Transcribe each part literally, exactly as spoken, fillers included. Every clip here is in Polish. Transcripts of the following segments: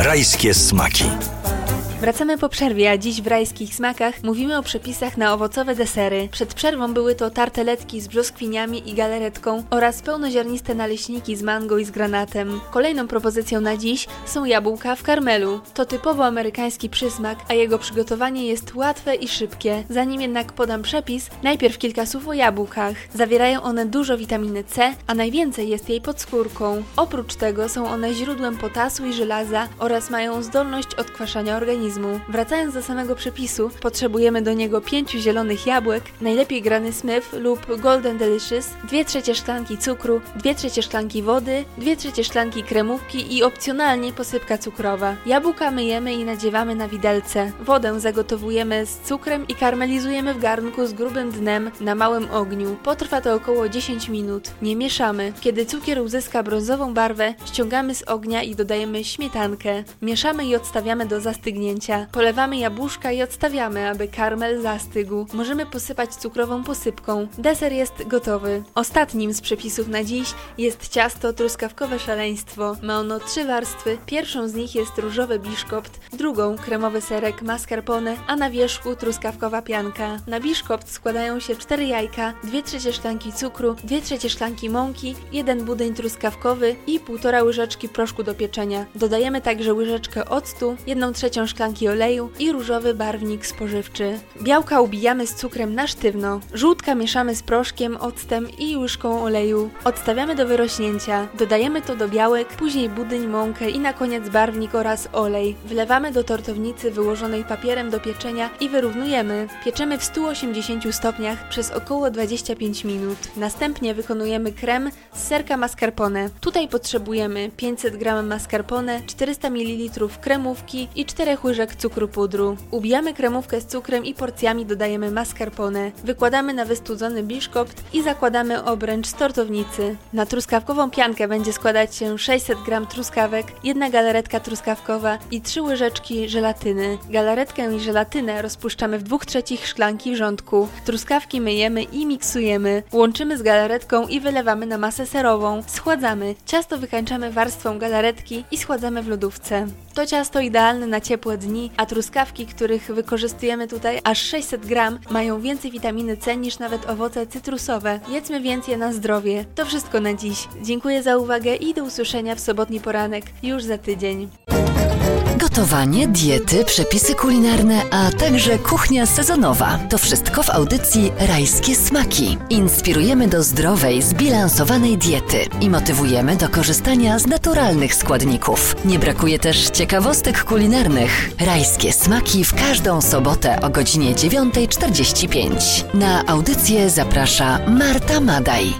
Rajskie smaki. Wracamy po przerwie, a dziś w Rajskich Smakach mówimy o przepisach na owocowe desery. Przed przerwą były to tarteletki z brzoskwiniami i galaretką oraz pełnoziarniste naleśniki z mango i z granatem. Kolejną propozycją na dziś są jabłka w karmelu. To typowo amerykański przysmak, a jego przygotowanie jest łatwe i szybkie. Zanim jednak podam przepis, najpierw kilka słów o jabłkach. Zawierają one dużo witaminy C, a najwięcej jest jej pod skórką. Oprócz tego są one źródłem potasu i żelaza oraz mają zdolność odkwaszania organizmu. Wracając do samego przepisu, potrzebujemy do niego pięciu zielonych jabłek, najlepiej Granny Smith lub Golden Delicious, dwie trzecie szklanki cukru, dwie trzecie szklanki wody, dwie trzecie szklanki kremówki i opcjonalnie posypka cukrowa. Jabłka myjemy i nadziewamy na widelce. Wodę zagotowujemy z cukrem i karmelizujemy w garnku z grubym dnem na małym ogniu. Potrwa to około dziesięć minut. Nie mieszamy. Kiedy cukier uzyska brązową barwę, ściągamy z ognia i dodajemy śmietankę. Mieszamy i odstawiamy do zastygnięcia. Polewamy jabłuszka i odstawiamy, aby karmel zastygł. Możemy posypać cukrową posypką. Deser jest gotowy. Ostatnim z przepisów na dziś jest ciasto truskawkowe szaleństwo. Ma ono trzy warstwy. Pierwszą z nich jest różowy biszkopt, drugą kremowy serek mascarpone, a na wierzchu truskawkowa pianka. Na biszkopt składają się cztery jajka, dwie trzecie szklanki cukru, dwie trzecie szklanki mąki, jeden budyń truskawkowy i półtora łyżeczki proszku do pieczenia. Dodajemy także łyżeczkę octu, jedną trzecią szklanki oleju i różowy barwnik spożywczy. Białka ubijamy z cukrem na sztywno. Żółtka mieszamy z proszkiem, octem i łyżką oleju. Odstawiamy do wyrośnięcia. Dodajemy to do białek, później budyń, mąkę i na koniec barwnik oraz olej. Wlewamy do tortownicy wyłożonej papierem do pieczenia i wyrównujemy. Pieczemy w stu osiemdziesięciu stopniach przez około dwadzieścia pięć minut. Następnie wykonujemy krem z serka mascarpone. Tutaj potrzebujemy pięćset gramów mascarpone, czterysta mililitrów kremówki i cztery łyżek cukru pudru. Ubijamy kremówkę z cukrem i porcjami dodajemy mascarpone. Wykładamy na wystudzony biszkopt i zakładamy obręcz z tortownicy. Na truskawkową piankę będzie składać się sześćset gramów truskawek, jedna galaretka truskawkowa i trzy łyżeczki żelatyny. Galaretkę i żelatynę rozpuszczamy w dwóch trzecich szklanki wrzątku. Truskawki myjemy i miksujemy. Łączymy z galaretką i wylewamy na masę serową. Schładzamy. Ciasto wykańczamy warstwą galaretki i schładzamy w lodówce. To ciasto idealne na ciepłe dni, a truskawki, których wykorzystujemy tutaj aż sześćset gramów, mają więcej witaminy C niż nawet owoce cytrusowe. Jedzmy więc je na zdrowie. To wszystko na dziś. Dziękuję za uwagę i do usłyszenia w sobotni poranek już za tydzień. Gotowanie, diety, przepisy kulinarne, a także kuchnia sezonowa. To wszystko w audycji Rajskie Smaki. Inspirujemy do zdrowej, zbilansowanej diety i motywujemy do korzystania z naturalnych składników. Nie brakuje też ciekawostek kulinarnych. Rajskie Smaki w każdą sobotę o godzinie dziewiąta czterdzieści pięć. Na audycję zaprasza Marta Madaj.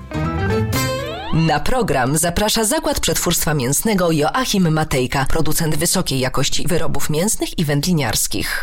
Na program zaprasza Zakład Przetwórstwa Mięsnego Joachim Matejka, producent wysokiej jakości wyrobów mięsnych i wędliniarskich.